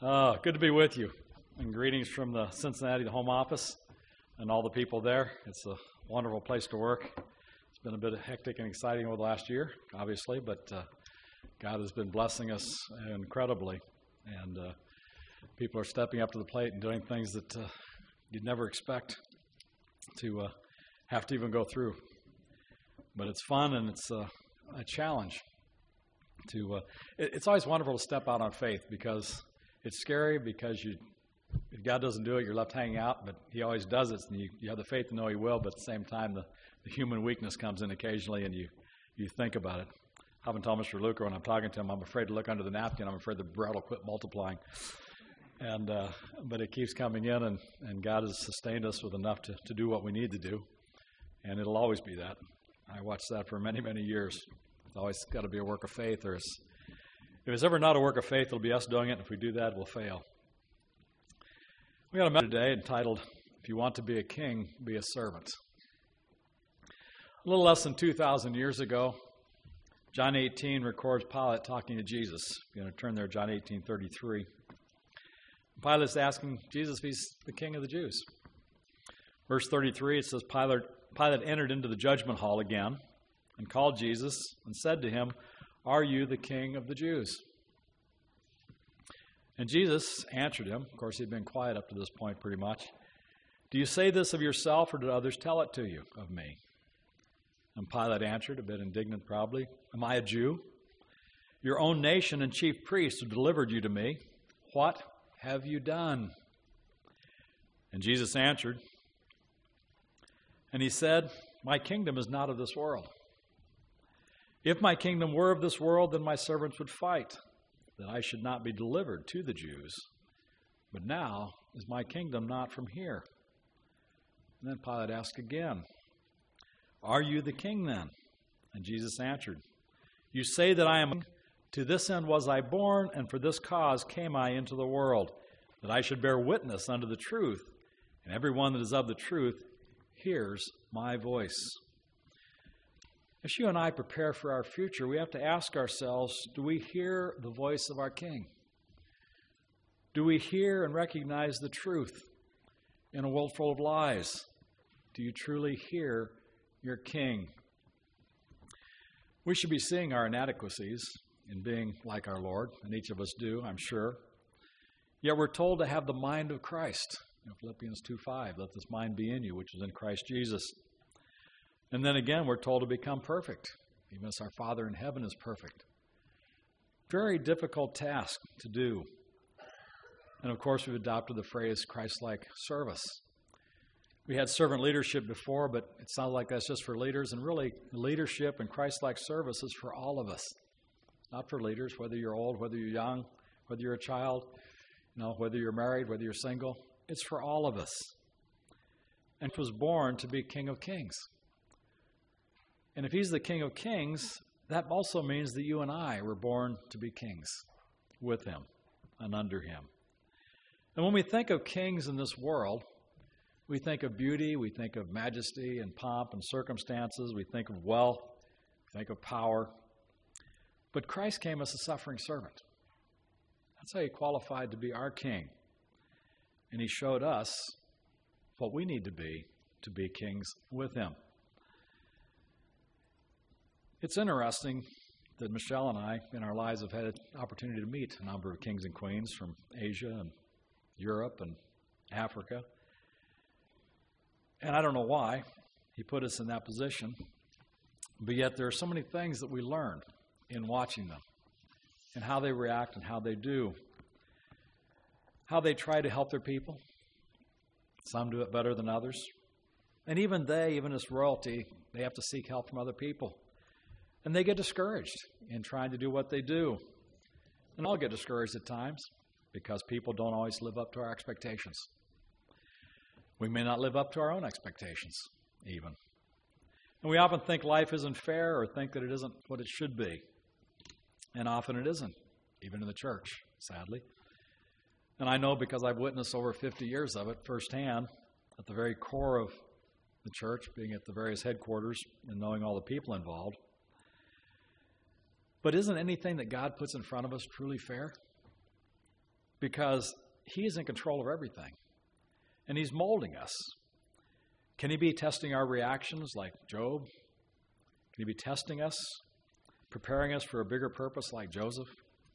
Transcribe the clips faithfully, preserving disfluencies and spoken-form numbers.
Uh, good to be with you. And greetings from the Cincinnati, the home office, and all the people there. It's a wonderful place to work. It's been a bit hectic and exciting over the last year, obviously, but uh, God has been blessing us incredibly. And uh, people are stepping up to the plate and doing things that uh, you'd never expect to uh, have to even go through. But it's fun and it's uh, a challenge. To uh, it, it's always wonderful to step out on faith because it's scary because you, if God doesn't do it, you're left hanging out, but He always does it, and you, you have the faith to know He will, but at the same time, the, the human weakness comes in occasionally, and you, you think about it. I often tell Mister Luker when I'm talking to him, I'm afraid to look under the napkin. I'm afraid the bread will quit multiplying. And uh, but it keeps coming in, and, and God has sustained us with enough to, to do what we need to do, and it'll always be that. I watched that for many, many years. It's always got to be a work of faith, or it's If it's ever not a work of faith, it'll be us doing it, and if we do that, we'll fail. We got a message today entitled, If You Want to Be a King, Be a Servant. A little less than two thousand years ago, John eighteen records Pilate talking to Jesus. You're going to turn there, John eighteen thirty-three. Pilate's asking Jesus if he's the king of the Jews. Verse thirty-three, it says, Pilate, Pilate entered into the judgment hall again and called Jesus and said to him, Are you the king of the Jews? And Jesus answered him. Of course, he'd been quiet up to this point pretty much. Do you say this of yourself, or did others tell it to you of me? And Pilate answered, a bit indignant probably, Am I a Jew? Your own nation and chief priests have delivered you to me. What have you done? And Jesus answered, and he said, My kingdom is not of this world. If my kingdom were of this world, then my servants would fight, that I should not be delivered to the Jews. But now is my kingdom not from here. And then Pilate asked again, Are you the king then? And Jesus answered, You say that I am. To this end was I born, and for this cause came I into the world, that I should bear witness unto the truth. And everyone that is of the truth hears my voice. As you and I prepare for our future, we have to ask ourselves, do we hear the voice of our King? Do we hear and recognize the truth in a world full of lies? Do you truly hear your King? We should be seeing our inadequacies in being like our Lord, and each of us do, I'm sure. Yet we're told to have the mind of Christ. You know, Philippians two five, let this mind be in you, which is in Christ Jesus. And then again, we're told to become perfect, even as our Father in heaven is perfect. Very difficult task to do. And of course, we've adopted the phrase Christ-like service. We had servant leadership before, but it sounds like that's just for leaders. And really, leadership and Christ-like service is for all of us. Not for leaders, whether you're old, whether you're young, whether you're a child, you know, whether you're married, whether you're single. It's for all of us. And he was born to be King of Kings. And if he's the King of Kings, that also means that you and I were born to be kings with him and under him. And when we think of kings in this world, we think of beauty, we think of majesty and pomp and circumstances, we think of wealth, we think of power. But Christ came as a suffering servant. That's how he qualified to be our king. And he showed us what we need to be to be kings with him. It's interesting that Michelle and I, in our lives, have had an opportunity to meet a number of kings and queens from Asia and Europe and Africa. And I don't know why he put us in that position, but yet there are so many things that we learn in watching them and how they react and how they do, how they try to help their people. Some do it better than others. And even they, even as royalty, they have to seek help from other people. And they get discouraged in trying to do what they do. And I'll get discouraged at times because people don't always live up to our expectations. We may not live up to our own expectations, even. And we often think life isn't fair or think that it isn't what it should be. And often it isn't, even in the church, sadly. And I know because I've witnessed over fifty years of it firsthand, at the very core of the church, being at the various headquarters and knowing all the people involved. But isn't anything that God puts in front of us truly fair? because he is in control of everything, and he's molding us. Can he be testing our reactions like Job? Can he be testing us, preparing us for a bigger purpose like Joseph?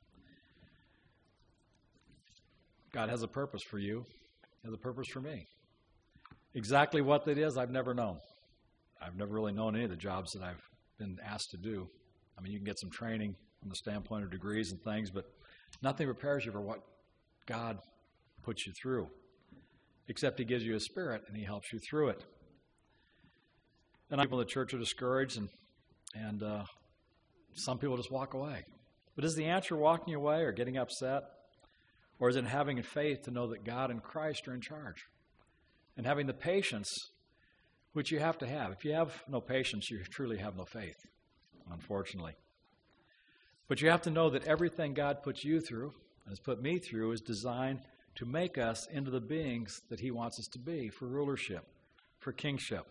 God has a purpose for you. He has a purpose for me. Exactly what that is, I've never known. I've never really known any of the jobs that I've been asked to do. I mean, you can get some training from the standpoint of degrees and things, but nothing prepares you for what God puts you through, except he gives you a spirit and he helps you through it. And people in the church are discouraged, and, and uh, some people just walk away. But is the answer walking away or getting upset? Or is it having faith to know that God and Christ are in charge? And having the patience, which you have to have. If you have no patience, you truly have no faith, unfortunately. But you have to know that everything God puts you through, and has put me through, is designed to make us into the beings that he wants us to be for rulership, for kingship.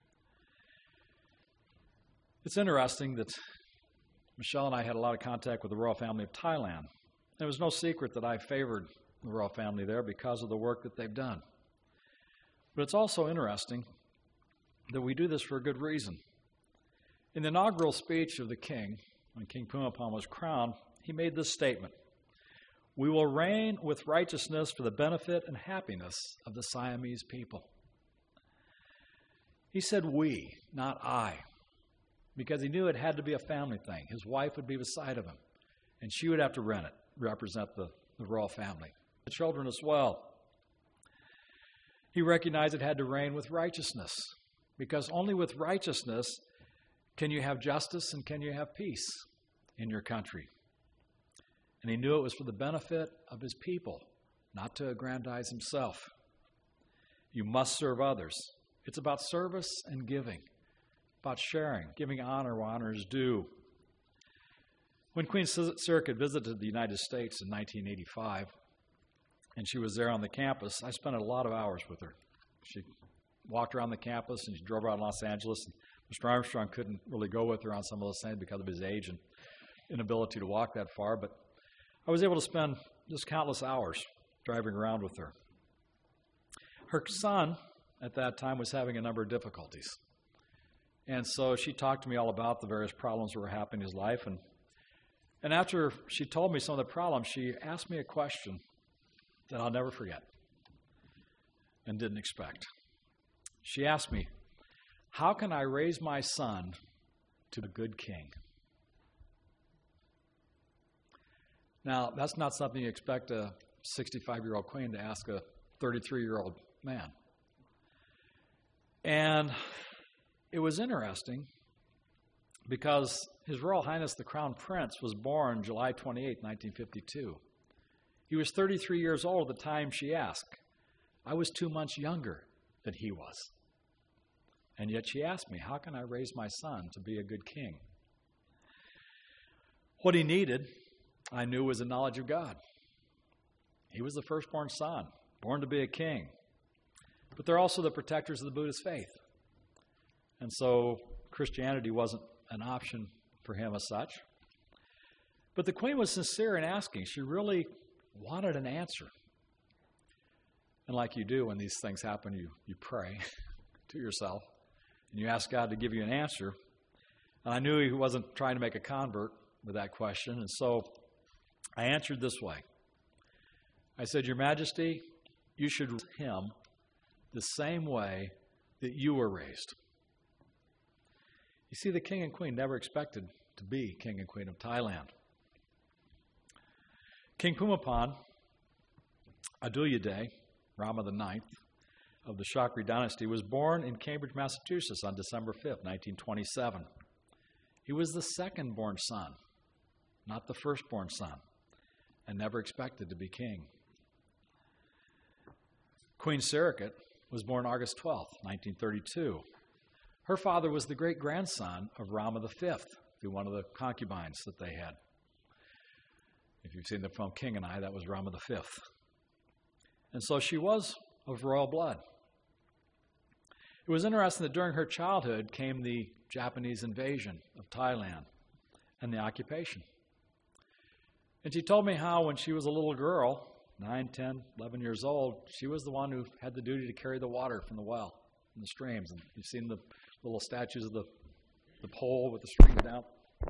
It's interesting that Michelle and I had a lot of contact with the royal family of Thailand. It was no secret that I favored the royal family there because of the work that they've done. But it's also interesting that we do this for a good reason. In the inaugural speech of the king, when King Bhumibol was crowned, he made this statement: "We will reign with righteousness for the benefit and happiness of the Siamese people." He said we, not I, because he knew it had to be a family thing. His wife would be beside of him, and she would have to rent it, represent the, the royal family, the children as well. He recognized it had to reign with righteousness, because only with righteousness can you have justice and can you have peace in your country. And he knew it was for the benefit of his people, not to aggrandize himself. You must serve others. It's about service and giving, about sharing, giving honor where honor is due. When Queen Sirikit visited the United States in nineteen eighty-five, and she was there on the campus, I spent a lot of hours with her. She walked around the campus, and she drove around Los Angeles. And Mister Armstrong couldn't really go with her on some of those things because of his age and inability to walk that far, but I was able to spend just countless hours driving around with her. Her son, at that time, was having a number of difficulties. And so she talked to me all about the various problems that were happening in his life. And, and after she told me some of the problems, she asked me a question that I'll never forget and didn't expect. She asked me, "How can I raise my son to be a good king?" Now, that's not something you expect a sixty-five-year-old queen to ask a thirty-three-year-old man. And it was interesting because His Royal Highness the Crown Prince was born July twenty-eighth, nineteen fifty-two. He was thirty-three years old at the time she asked. I was two months younger than he was. And yet she asked me, how can I raise my son to be a good king? What he needed, I knew, was a knowledge of God. He was the firstborn son, born to be a king. But they're also the protectors of the Buddhist faith. And so Christianity wasn't an option for him as such. But the queen was sincere in asking. She really wanted an answer. And like you do when these things happen, you, you pray to yourself. And you ask God to give you an answer. And I knew he wasn't trying to make a convert with that question. And so I answered this way. I said, Your Majesty, you should raise him the same way that you were raised. You see, the king and queen never expected to be king and queen of Thailand. King Bhumibol Adulyadej, Rama the ninth, of the Chakri dynasty, was born in Cambridge, Massachusetts on December fifth, nineteen twenty-seven. He was the second-born son, not the firstborn son, and never expected to be king. Queen Sirikit was born August twelfth, nineteen thirty-two. Her father was the great-grandson of Rama the fifth, through one of the concubines that they had. If you've seen the film King and I, that was Rama the fifth. And so she was of royal blood. It was interesting that during her childhood came the Japanese invasion of Thailand and the occupation. And she told me how when she was a little girl, nine, ten, eleven years old, she was the one who had the duty to carry the water from the well and the streams. And you've seen the little statues of the, the pole with the stream down.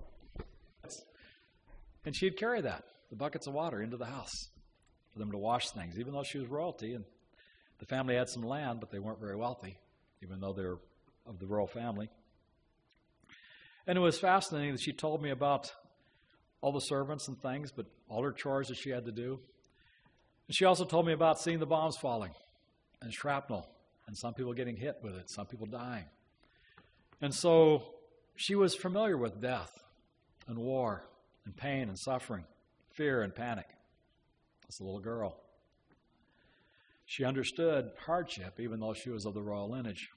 And she'd carry that, the buckets of water, into the house for them to wash things, even though she was royalty. And the family had some land, but they weren't very wealthy, even though they were of the royal family. And it was fascinating that she told me about all the servants and things, but all her chores that she had to do. And she also told me about seeing the bombs falling and shrapnel and some people getting hit with it, some people dying. And so she was familiar with death and war and pain and suffering, fear and panic as a little girl. She understood hardship even though she was of the royal lineage.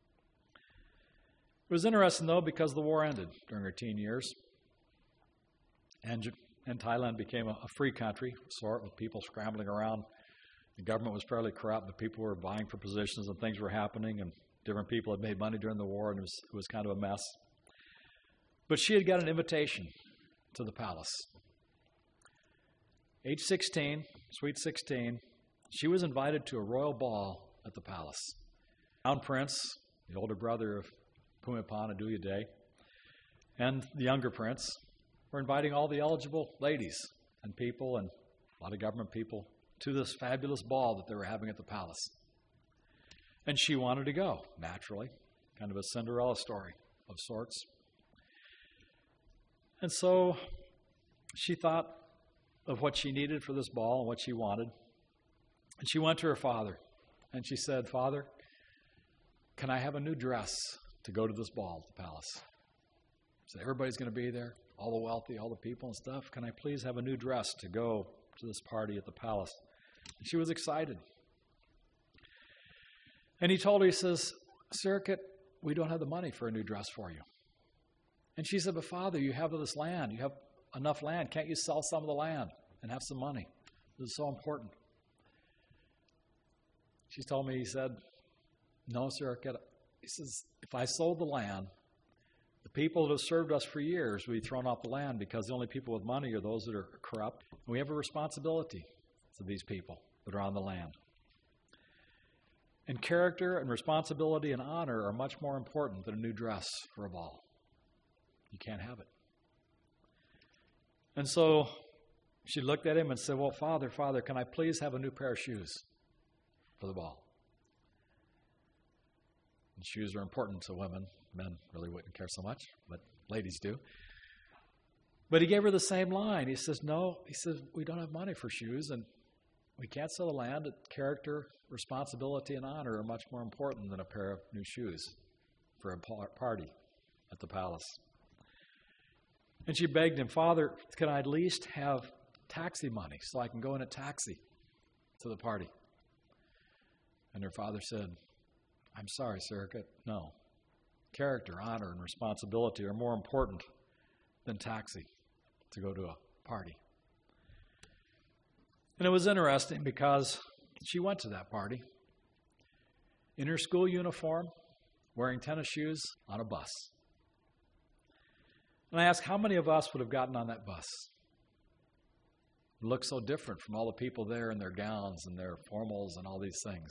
It was interesting, though, because the war ended during her teen years, and, and Thailand became a, a free country, sort, with people scrambling around. The government was fairly corrupt, but people were vying for positions, and things were happening, and different people had made money during the war, and it was, it was kind of a mess. But she had got an invitation to the palace. Age sixteen, sweet sixteen, she was invited to a royal ball at the palace. Crown Prince, the older brother of Bhumibol Adulyadej, and the younger prince were inviting all the eligible ladies and people and a lot of government people to this fabulous ball that they were having at the palace. And she wanted to go, naturally, kind of a Cinderella story of sorts. And so she thought of what she needed for this ball and what she wanted. And she went to her father and she said, "Father, can I have a new dress to go to this ball at the palace? So everybody's going to be there, all the wealthy, all the people and stuff. Can I please have a new dress to go to this party at the palace?" And she was excited. And he told her, he says, "Sirikit, we don't have the money for a new dress for you." And she said, "But Father, you have this land. You have enough land. Can't you sell some of the land and have some money? This is so important." She told me, he said, "No, Sirikit." He says, "If I sold the land, the people that have served us for years would be thrown off the land because the only people with money are those that are corrupt. And we have a responsibility to these people that are on the land. And character and responsibility and honor are much more important than a new dress for a ball. You can't have it." And so she looked at him and said, "Well, Father, Father, can I please have a new pair of shoes for the ball?" And shoes are important to women. Men really wouldn't care so much, but ladies do. But he gave her the same line. He says, "No," he says, "we don't have money for shoes, and we can't sell the land. Character, responsibility, and honor are much more important than a pair of new shoes for a party at the palace." And she begged him, "Father, can I at least have taxi money so I can go in a taxi to the party?" And her father said, "I'm sorry, Sirikit, no. Character, honor, and responsibility are more important than taxi to go to a party." And it was interesting because she went to that party in her school uniform, wearing tennis shoes, on a bus. And I asked, how many of us would have gotten on that bus? It looked so different from all the people there in their gowns and their formals and all these things.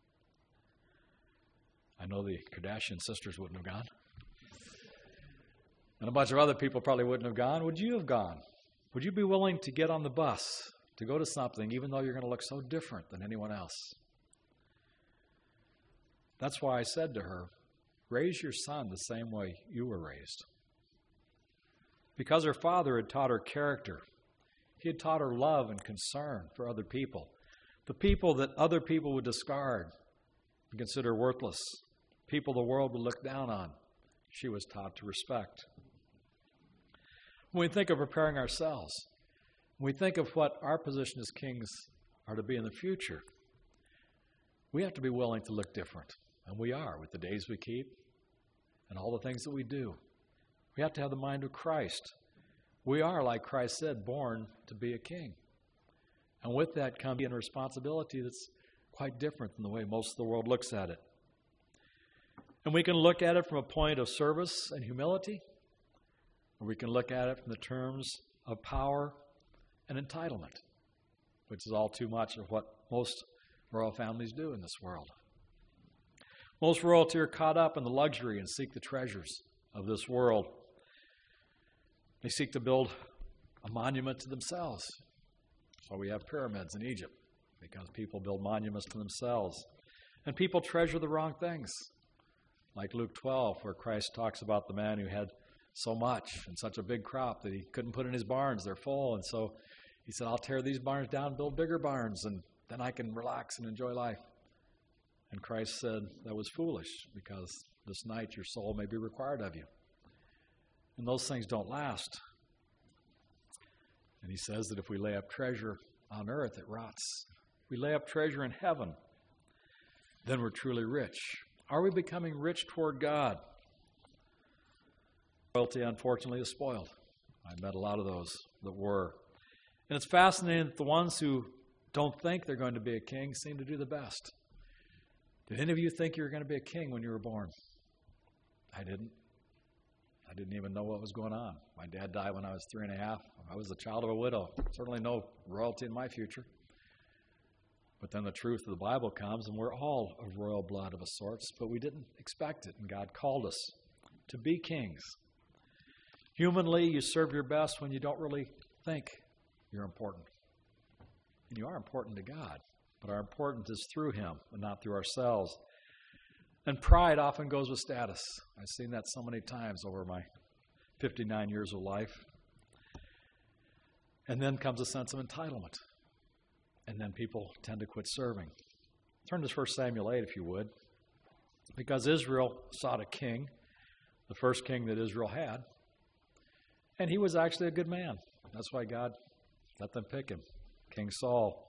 I know the Kardashian sisters wouldn't have gone. And a bunch of other people probably wouldn't have gone. Would you have gone? Would you be willing to get on the bus to go to something even though you're going to look so different than anyone else? That's why I said to her, raise your son the same way you were raised. Because her father had taught her character. He had taught her love and concern for other people. The people that other people would discard and consider worthless. People the world would look down on. She was taught to respect. When we think of preparing ourselves, when we think of what our position as kings are to be in the future, we have to be willing to look different. And we are, with the days we keep and all the things that we do. We have to have the mind of Christ. We are, like Christ said, born to be a king. And with that comes a responsibility that's quite different than the way most of the world looks at it. And we can look at it from a point of service and humility, or we can look at it from the terms of power and entitlement. which is all too much of what most royal families do in this world. Most royalty are caught up in the luxury and seek the treasures of this world. They seek to build a monument to themselves. That's why we have pyramids in Egypt, because people build monuments to themselves. And people treasure the wrong things, like Luke twelve, where Christ talks about the man who had so much and such a big crop that he couldn't put in his barns. They're full. And so he said, I'll tear these barns down and build bigger barns, and then I can relax and enjoy life. And Christ said that was foolish, because this night your soul may be required of you. And those things don't last. And he says that if we lay up treasure on earth, it rots. If we lay up treasure in heaven, then we're truly rich. Are we becoming rich toward God? Royalty, unfortunately, is spoiled. I met a lot of those that were. And it's fascinating that the ones who don't think they're going to be a king seem to do the best. Did any of you think you were going to be a king when you were born? I didn't. I didn't even know what was going on. My dad died when I was three and a half. I was the child of a widow. Certainly no royalty in my future. But then the truth of the Bible comes, and we're all of royal blood of a sort, but we didn't expect it, and God called us to be kings. Humanly, you serve your best when you don't really think you're important. And you are important to God, but our importance is through Him and not through ourselves. And pride often goes with status. I've seen that so many times over my fifty-nine years of life. And then comes a sense of entitlement. And then people tend to quit serving. Turn to First Samuel eight, if you would. Because Israel sought a king, the first king that Israel had. And he was actually a good man. That's why God let them pick him, King Saul.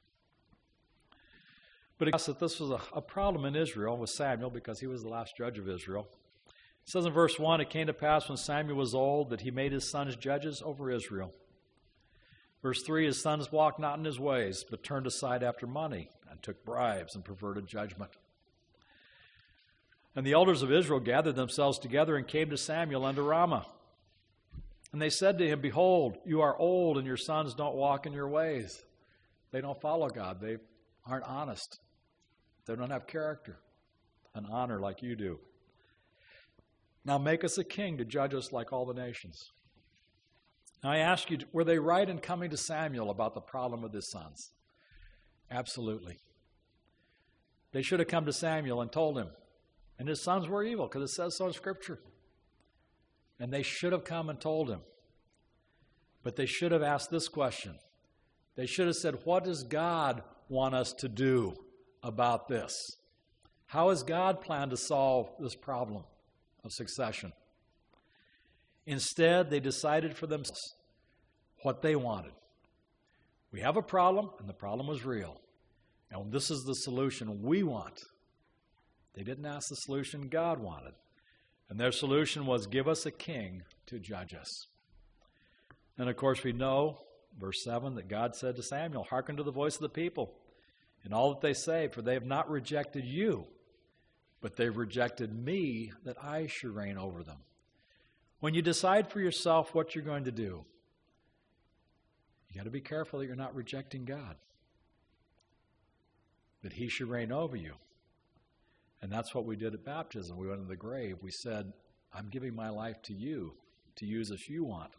But it that this was a, a problem in Israel with Samuel, because he was the last judge of Israel. It says in verse one, it came to pass when Samuel was old that he made his sons judges over Israel. Verse three, his sons walked not in his ways, but turned aside after money, and took bribes and perverted judgment. And the elders of Israel gathered themselves together and came to Samuel unto Ramah. And they said to him, behold, you are old, and your sons don't walk in your ways. They don't follow God. They aren't honest. They don't have character and honor like you do. Now make us a king to judge us like all the nations. Now I ask you, were they right in coming to Samuel about the problem with his sons? Absolutely. They should have come to Samuel and told him. And his sons were evil, because it says so in Scripture. And they should have come and told him. But they should have asked this question. They should have said, what does God want us to do about this? How has God planned to solve this problem of succession? Instead, they decided for themselves what they wanted. We have a problem, and the problem was real. And this is the solution we want. They didn't ask the solution God wanted. And their solution was, give us a king to judge us. And of course we know, verse seven, that God said to Samuel, hearken to the voice of the people in all that they say, for they have not rejected you, but they've rejected me, that I should reign over them. When you decide for yourself what you're going to do, you got to be careful that you're not rejecting God, that He should reign over you. And that's what we did at baptism. We went into the grave. We said, I'm giving my life to you, to use as you want.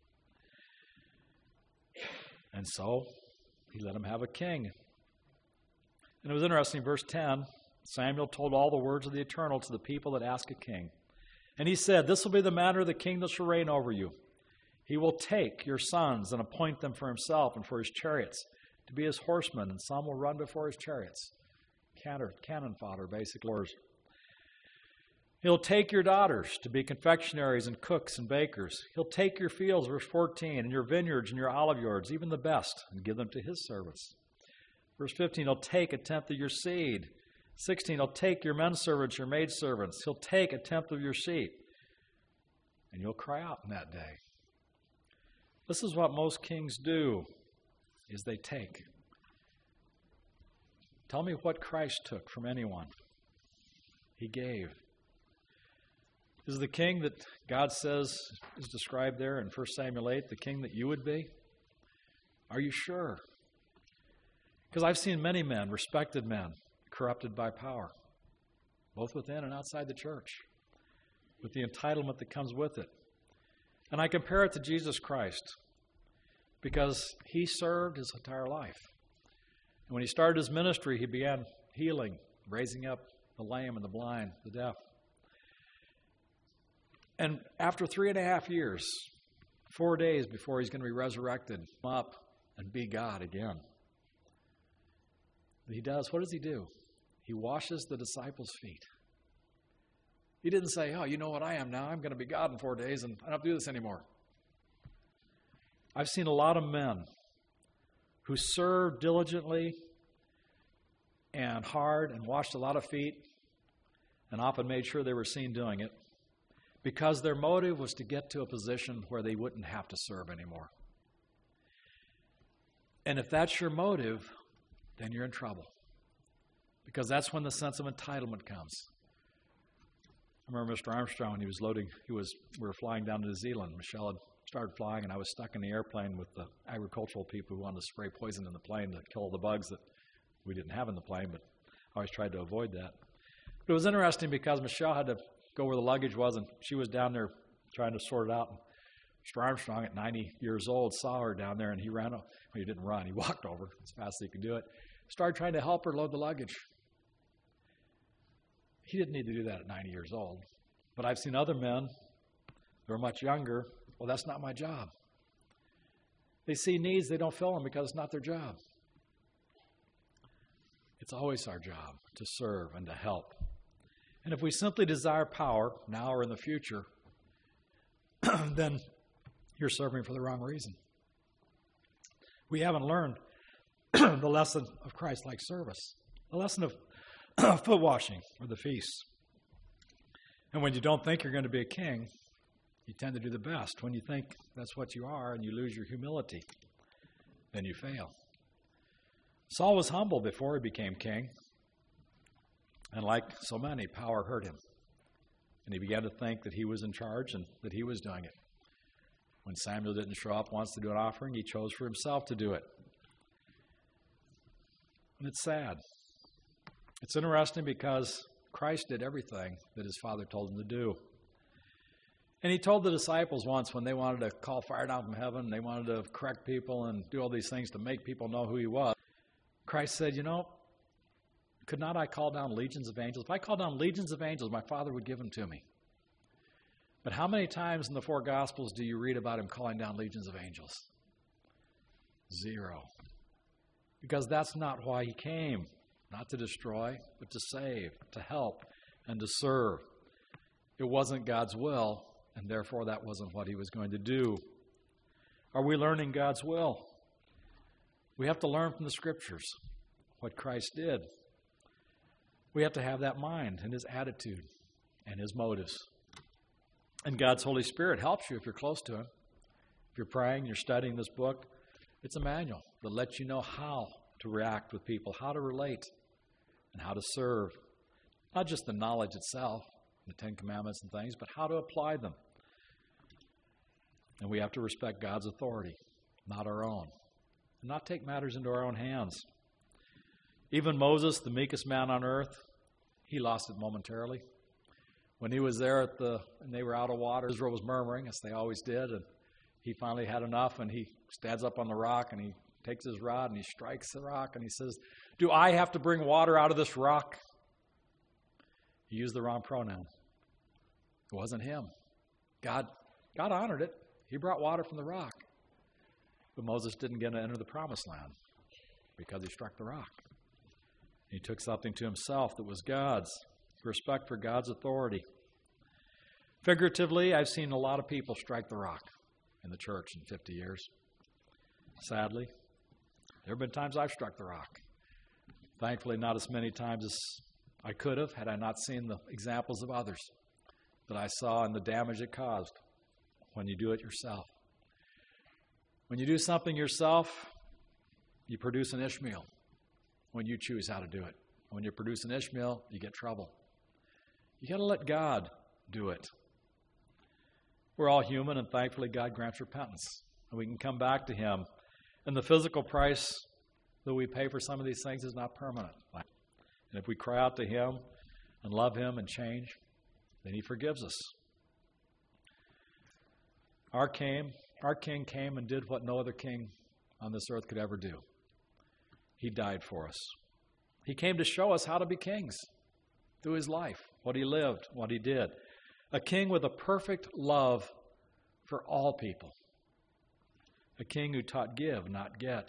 And so, He let him have a king. And it was interesting, verse ten, Samuel told all the words of the Eternal to the people that ask a king. And he said, this will be the manner of the king that shall reign over you. He will take your sons and appoint them for himself and for his chariots to be his horsemen, and some will run before his chariots. Cannon, cannon fodder, basically. He'll take your daughters to be confectionaries and cooks and bakers. He'll take your fields, verse fourteen, and your vineyards and your olive yards, even the best, and give them to his servants. Verse fifteen, he'll take a tenth of your seed. sixteen, he'll take your men servants, your maid servants. He'll take a tenth of your sheep. And you'll cry out in that day. This is what most kings do, is they take. Tell me what Christ took from anyone. He gave. Is the king that God says is described there in First Samuel eight the king that you would be? Are you sure? Because I've seen many men, respected men, corrupted by power, both within and outside the church, with the entitlement that comes with it. And I compare it to Jesus Christ because he served his entire life. And when he started his ministry, he began healing, raising up the lame and the blind, the deaf. And after three and a half years, four days before he's going to be resurrected, up and be God again. He does, what does he do? He washes the disciples' feet. He didn't say, oh, you know what I am now? I'm going to be God in four days and I don't do this anymore. I've seen a lot of men who served diligently and hard and washed a lot of feet and often made sure they were seen doing it because their motive was to get to a position where they wouldn't have to serve anymore. And if that's your motive, then you're in trouble. Because that's when the sense of entitlement comes. I remember Mister Armstrong, when he was loading, he was, we were flying down to New Zealand. Michelle had started flying, and I was stuck in the airplane with the agricultural people who wanted to spray poison in the plane to kill the bugs that we didn't have in the plane, but I always tried to avoid that. But it was interesting because Michelle had to go where the luggage was, and she was down there trying to sort it out. And Mister Armstrong, at ninety years old, saw her down there, and he ran over. Well, he didn't run. He walked over as fast as he could do it. Started trying to help her load the luggage. He didn't need to do that at ninety years old. But I've seen other men who are much younger. Well, that's not my job. They see needs, they don't fill them because it's not their job. It's always our job to serve and to help. And if we simply desire power, now or in the future, then you're serving for the wrong reason. We haven't learned the lesson of Christ-like service, the lesson of foot washing or the feast. And when you don't think you're going to be a king, you tend to do the best. When you think that's what you are and you lose your humility, then you fail. Saul was humble before he became king. And like so many, power hurt him. And he began to think that he was in charge and that he was doing it. When Samuel didn't show up once to do an offering, he chose for himself to do it. And it's sad. It's interesting because Christ did everything that his Father told him to do. And he told the disciples once when they wanted to call fire down from heaven, they wanted to correct people and do all these things to make people know who he was. Christ said, you know, could not I call down legions of angels? If I called down legions of angels, my Father would give them to me. But how many times in the four Gospels do you read about him calling down legions of angels? Zero. Because that's not why he came. Not to destroy, but to save, to help, and to serve. It wasn't God's will, and therefore that wasn't what he was going to do. Are we learning God's will? We have to learn from the Scriptures what Christ did. We have to have that mind and his attitude and his motives. And God's Holy Spirit helps you if you're close to him. If you're praying, you're studying this book, it's a manual that lets you know how to react with people, how to relate, and how to serve. Not just the knowledge itself, the Ten Commandments and things, but how to apply them. And we have to respect God's authority, not our own, and not take matters into our own hands. Even Moses, the meekest man on earth, he lost it momentarily. When he was there at the, and they were out of water, Israel was murmuring, as they always did, and he finally had enough, and he stands up on the rock, and he takes his rod, and he strikes the rock, and he says, do I have to bring water out of this rock? He used the wrong pronoun. It wasn't him. God, God honored it. He brought water from the rock. But Moses didn't get to enter the promised land because he struck the rock. He took something to himself that was God's, respect for God's authority. Figuratively, I've seen a lot of people strike the rock in the church in fifty years. Sadly, there have been times I've struck the rock. Thankfully, not as many times as I could have had I not seen the examples of others that I saw and the damage it caused when you do it yourself. When you do something yourself, you produce an Ishmael when you choose how to do it. When you produce an Ishmael, you get trouble. You got to let God do it. We're all human, and thankfully God grants repentance. And we can come back to him. And the physical price that we pay for some of these things is not permanent. And if we cry out to Him and love Him and change, then He forgives us. Our King, our King came and did what no other king on this earth could ever do. He died for us. He came to show us how to be kings through His life, what He lived, what He did. A king with a perfect love for all people. A king who taught give, not get.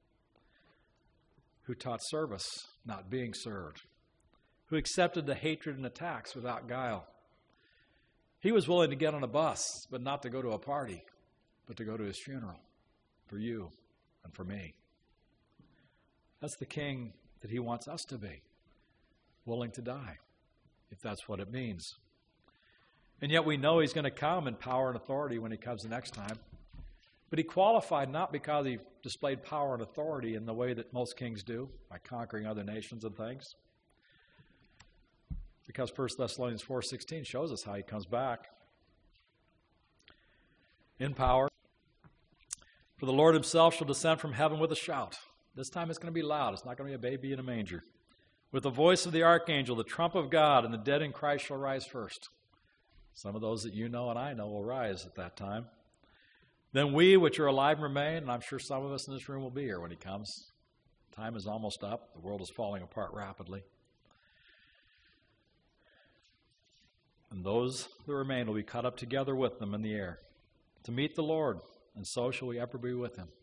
Who taught service, not being served. Who accepted the hatred and attacks without guile. He was willing to get on a bus, but not to go to a party, but to go to His funeral for you and for me. That's the king that He wants us to be, willing to die, if that's what it means. And yet we know He's going to come in power and authority when He comes the next time. But He qualified not because He displayed power and authority in the way that most kings do, by conquering other nations and things. Because First Thessalonians four sixteen shows us how He comes back. In power. For the Lord Himself shall descend from heaven with a shout. This time it's going to be loud. It's not going to be a baby in a manger. With the voice of the archangel, the trump of God, and the dead in Christ shall rise first. Some of those that you know and I know will rise at that time. Then we, which are alive and remain, and I'm sure some of us in this room will be here when He comes. Time is almost up. The world is falling apart rapidly. And those that remain will be caught up together with them in the air to meet the Lord, and so shall we ever be with Him.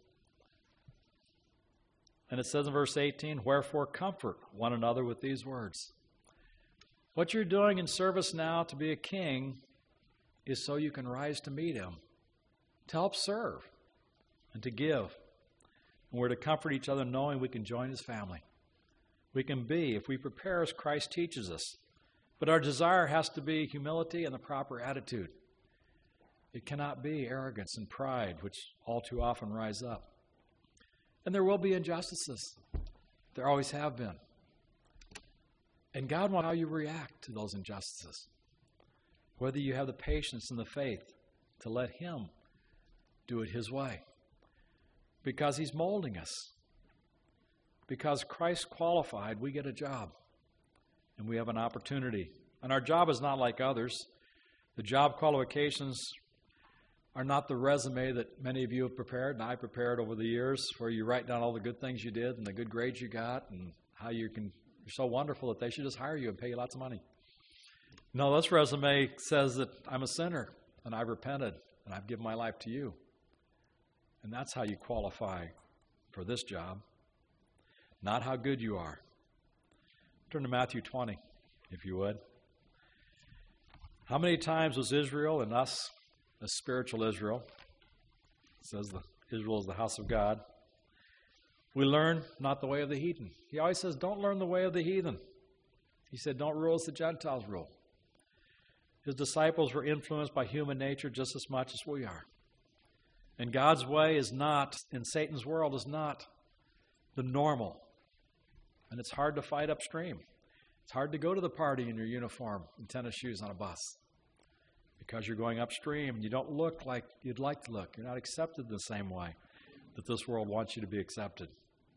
And it says in verse eighteen, wherefore comfort one another with these words. What you're doing in service now to be a king is so you can rise to meet Him, to help serve, and to give. And we're to comfort each other knowing we can join His family. We can be, if we prepare as Christ teaches us. But our desire has to be humility and the proper attitude. It cannot be arrogance and pride, which all too often rise up. And there will be injustices. There always have been. And God wants how you react to those injustices. Whether you have the patience and the faith to let Him do it His way. Because He's molding us. Because Christ qualified, we get a job. And we have an opportunity. And our job is not like others. The job qualifications are not the resume that many of you have prepared, and I prepared over the years, where you write down all the good things you did and the good grades you got and how you can, you're so wonderful that they should just hire you and pay you lots of money. No, this resume says that I'm a sinner and I've repented and I've given my life to you. And that's how you qualify for this job, not how good you are. Turn to Matthew twenty, if you would. How many times was Israel and us, a spiritual Israel, it says the, Israel is the house of God, we learn not the way of the heathen. He always says, don't learn the way of the heathen. He said, don't rule as the Gentiles rule. His disciples were influenced by human nature just as much as we are. And God's way is not, in Satan's world, is not the normal. And it's hard to fight upstream. It's hard to go to the party in your uniform and tennis shoes on a bus because you're going upstream and you don't look like you'd like to look. You're not accepted the same way that this world wants you to be accepted.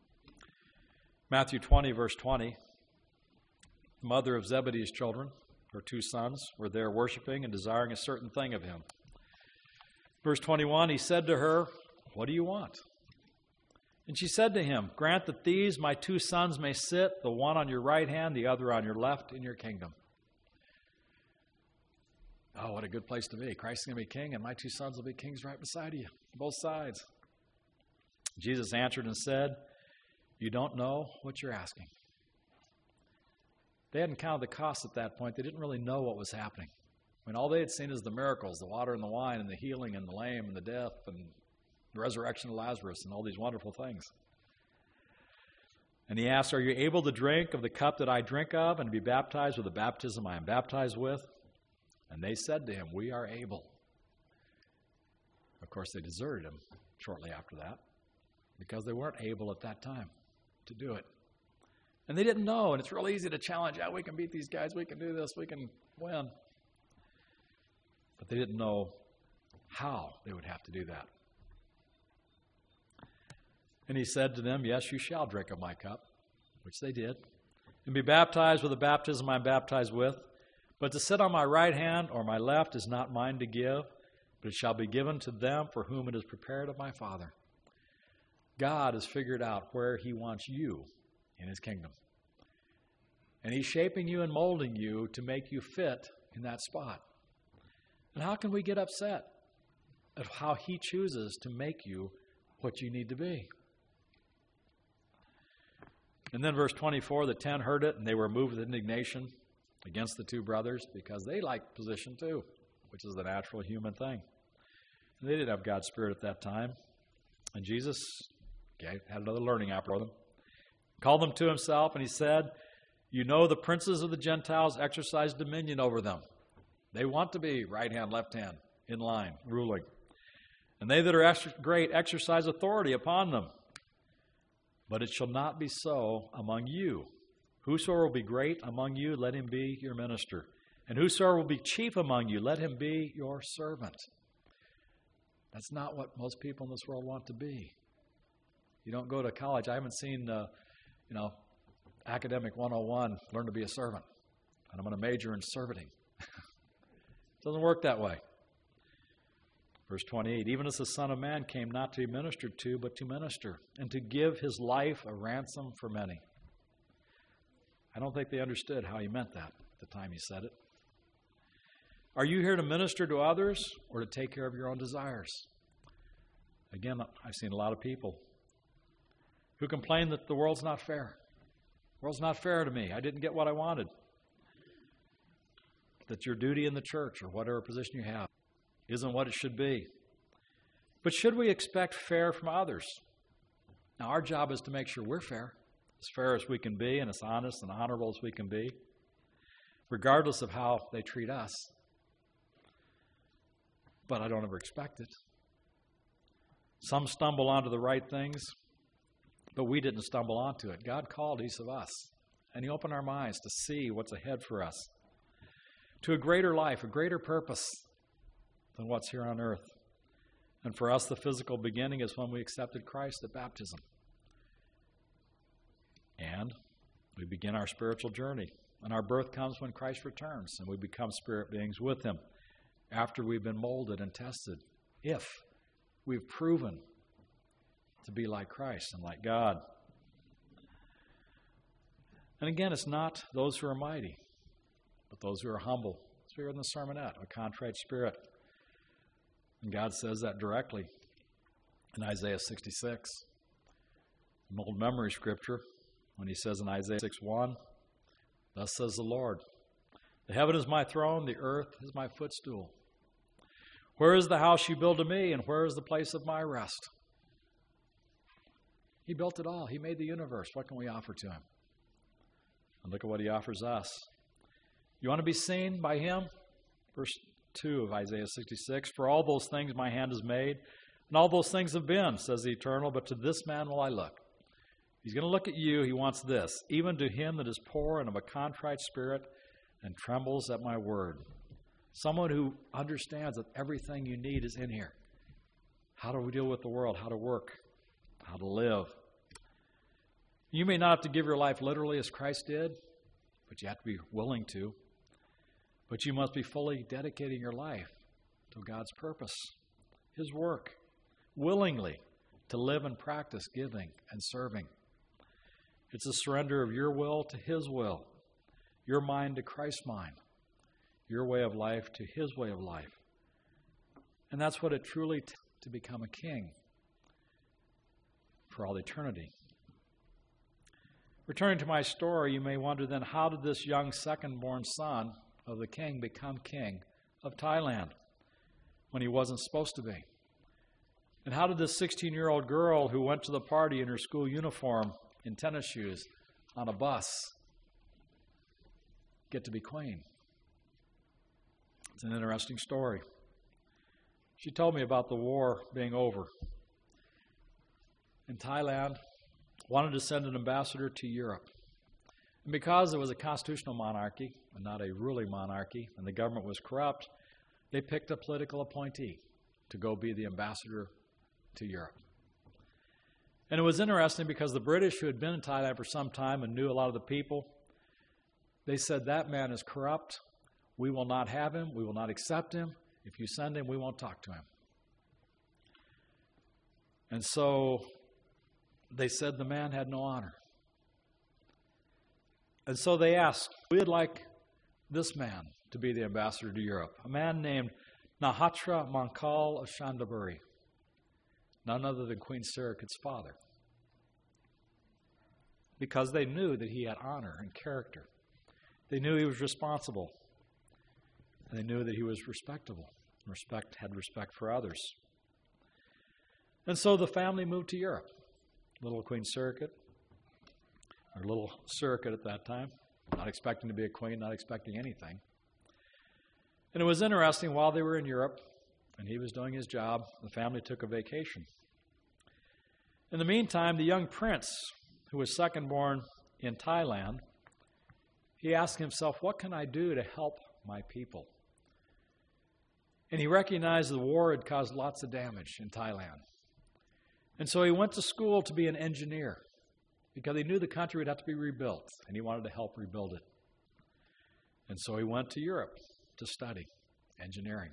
Matthew twenty, verse twenty, the mother of Zebedee's children, her two sons, were there worshiping and desiring a certain thing of him. Verse twenty-one, he said to her, what do you want? And she said to him, grant that these, my two sons, may sit, the one on your right hand, the other on your left, in your kingdom. Oh, what a good place to be. Christ's going to be king, and my two sons will be kings right beside you, both sides. Jesus answered and said, you don't know what you're asking. They hadn't counted the cost at that point. They didn't really know what was happening. I mean, all they had seen is the miracles, the water and the wine, and the healing and the lame and the deaf and the resurrection of Lazarus and all these wonderful things. And he asked, are you able to drink of the cup that I drink of and to be baptized with the baptism I am baptized with? And they said to him, we are able. Of course, they deserted him shortly after that because they weren't able at that time to do it. And they didn't know, and it's real easy to challenge, yeah, we can beat these guys, we can do this, we can win. But they didn't know how they would have to do that. And he said to them, yes, you shall drink of my cup, which they did, and be baptized with the baptism I am baptized with. But to sit on my right hand or my left is not mine to give, but it shall be given to them for whom it is prepared of my Father. God has figured out where he wants you in his kingdom. And he's shaping you and molding you to make you fit in that spot. And how can we get upset at how he chooses to make you what you need to be? And then verse twenty-four, the ten heard it, and they were moved with indignation against the two brothers because they liked position too, which is the natural human thing. And they didn't have God's Spirit at that time. And Jesus okay, had another learning app for them. Called them to himself, and he said, you know the princes of the Gentiles exercise dominion over them. They want to be right hand, left hand, in line, ruling. And they that are great exercise authority upon them. But it shall not be so among you. Whosoever will be great among you, let him be your minister. And whosoever will be chief among you, let him be your servant. That's not what most people in this world want to be. You don't go to college. I haven't seen, uh, you know, Academic one oh one, learn to be a servant. And I'm going to major in serviting. It doesn't work that way. Verse twenty-eight, even as the Son of Man came not to be ministered to, but to minister, and to give his life a ransom for many. I don't think they understood how he meant that at the time he said it. Are you here to minister to others or to take care of your own desires? Again, I've seen a lot of people who complain that the world's not fair. The world's not fair to me. I didn't get what I wanted. That your duty in the church or whatever position you have isn't what it should be. But should we expect fair from others? Now, our job is to make sure we're fair, as fair as we can be and as honest and honorable as we can be, regardless of how they treat us. But I don't ever expect it. Some stumble onto the right things, but we didn't stumble onto it. God called each of us, and he opened our minds to see what's ahead for us, to a greater life, a greater purpose than what's here on earth. And for us, the physical beginning is when we accepted Christ at baptism. And we begin our spiritual journey. And our birth comes when Christ returns, and we become spirit beings with him after we've been molded and tested, if we've proven to be like Christ and like God. And again, it's not those who are mighty, but those who are humble. It's here in the sermonette, a contrite spirit. And God says that directly in Isaiah sixty-six, an old memory scripture, when he says in Isaiah six one, thus says the Lord, the heaven is my throne, the earth is my footstool. Where is the house you built to me, and where is the place of my rest? He built it all. He made the universe. What can we offer to him? And look at what he offers us. You want to be seen by him? Verse two of Isaiah sixty-six, for all those things my hand has made, and all those things have been, says the Eternal, but to this man will I look. He's going to look at you. He wants this, even to him that is poor and of a contrite spirit and trembles at my word. Someone who understands that everything you need is in here. How do we deal with the world? How to work? How to live? You may not have to give your life literally as Christ did, but you have to be willing to. But you must be fully dedicating your life to God's purpose, his work, willingly to live and practice giving and serving. It's a surrender of your will to his will, your mind to Christ's mind, your way of life to his way of life. And that's what it truly takes to become a king for all eternity. Returning to my story, you may wonder then, how did this young second-born son of the king become king of Thailand when he wasn't supposed to be? And how did this sixteen-year-old girl who went to the party in her school uniform in tennis shoes on a bus get to be queen? It's an interesting story. She told me about the war being over. And Thailand wanted to send an ambassador to Europe. And because it was a constitutional monarchy and not a ruling monarchy, and the government was corrupt, they picked a political appointee to go be the ambassador to Europe. And it was interesting because the British, who had been in Thailand for some time and knew a lot of the people, they said, that man is corrupt. We will not have him. We will not accept him. If you send him, we won't talk to him. And so they said the man had no honor. And so they asked, we'd like this man to be the ambassador to Europe, a man named Nahatra Mankal of Shandaburi, none other than Queen Sirikit's father, because they knew that he had honor and character. They knew he was responsible, and they knew that he was respectable, respect had respect for others. And so the family moved to Europe. Little Queen Sirikit, or little Sirikit at that time, not expecting to be a queen, not expecting anything. And it was interesting, while they were in Europe, and he was doing his job, the family took a vacation. In the meantime, the young prince, who was second born in Thailand, he asked himself, what can I do to help my people? And he recognized the war had caused lots of damage in Thailand. And so he went to school to be an engineer, because he knew the country would have to be rebuilt, and he wanted to help rebuild it. And so he went to Europe to study engineering.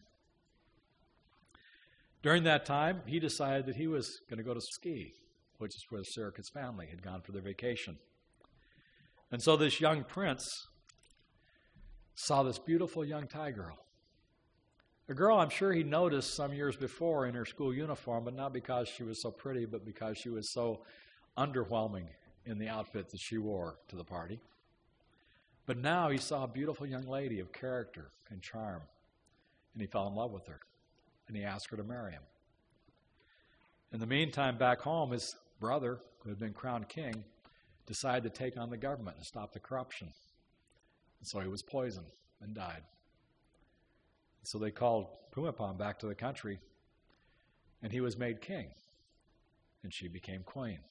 During that time, he decided that he was going to go to ski, which is where Sirikit's family had gone for their vacation. And so this young prince saw this beautiful young Thai girl. A girl I'm sure he noticed some years before in her school uniform, but not because she was so pretty, but because she was so underwhelming in the outfit that she wore to the party. But now he saw a beautiful young lady of character and charm, and he fell in love with her, and he asked her to marry him. In the meantime, back home, his brother, who had been crowned king, decided to take on the government and stop the corruption. And so he was poisoned and died. So they called Bhumibol back to the country, and he was made king, and she became queen.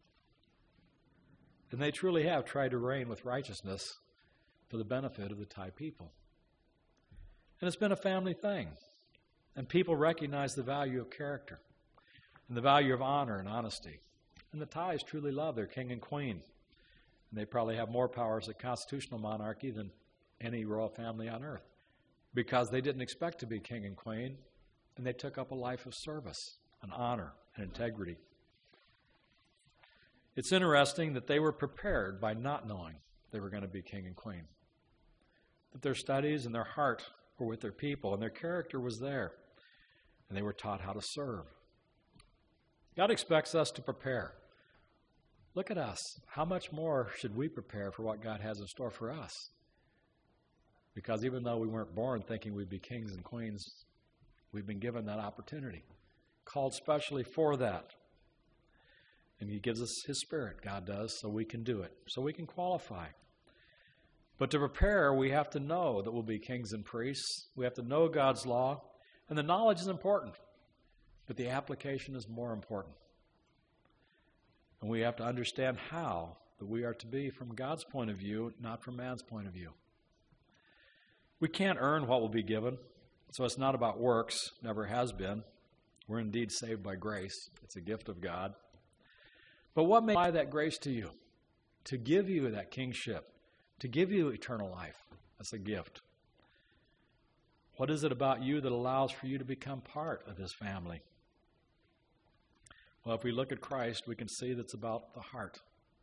And they truly have tried to reign with righteousness for the benefit of the Thai people. And it's been a family thing. And people recognize the value of character and the value of honor and honesty. And the Thais truly love their king and queen. And they probably have more power as a constitutional monarchy than any royal family on earth, because they didn't expect to be king and queen, and they took up a life of service and honor and integrity. It's interesting that they were prepared by not knowing they were going to be king and queen. That their studies and their heart were with their people, and their character was there, and they were taught how to serve. God expects us to prepare. Look at us. How much more should we prepare for what God has in store for us? Because even though we weren't born thinking we'd be kings and queens, we've been given that opportunity, called specially for that. And He gives us His Spirit, God does, so we can do it, so we can qualify. But to prepare, we have to know that we'll be kings and priests. We have to know God's law, and the knowledge is important, but the application is more important. And we have to understand how that we are to be from God's point of view, not from man's point of view. We can't earn what will be given, so it's not about works, never has been. We're indeed saved by grace. It's a gift of God. But what may apply that grace to you? To give you that kingship, to give you eternal life. That's a gift. What is it about you that allows for you to become part of His family? Well, if we look at Christ, we can see that's about the heart.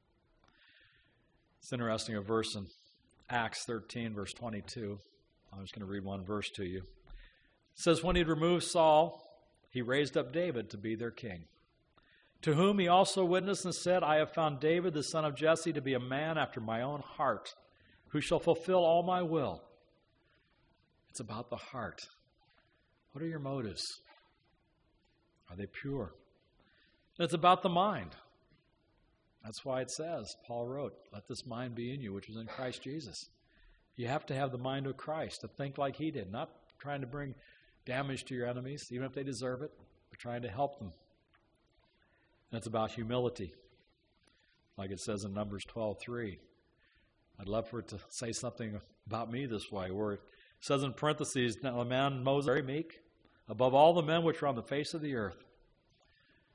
It's interesting, a verse in Acts thirteen, verse twenty-two. I'm just going to read one verse to you. It says, when He had removed Saul, He raised up David to be their king, to whom He also witnessed and said, I have found David, the son of Jesse, to be a man after my own heart, who shall fulfill all my will. It's about the heart. What are your motives? Are they pure? And it's about the mind. That's why it says, Paul wrote, let this mind be in you, which was in Christ Jesus. You have to have the mind of Christ, to think like He did, not trying to bring damage to your enemies, even if they deserve it, but trying to help them. And it's about humility, like it says in Numbers twelve three. I'd love for it to say something about me this way, where it says in parentheses, now a man Moses very meek, above all the men which are on the face of the earth.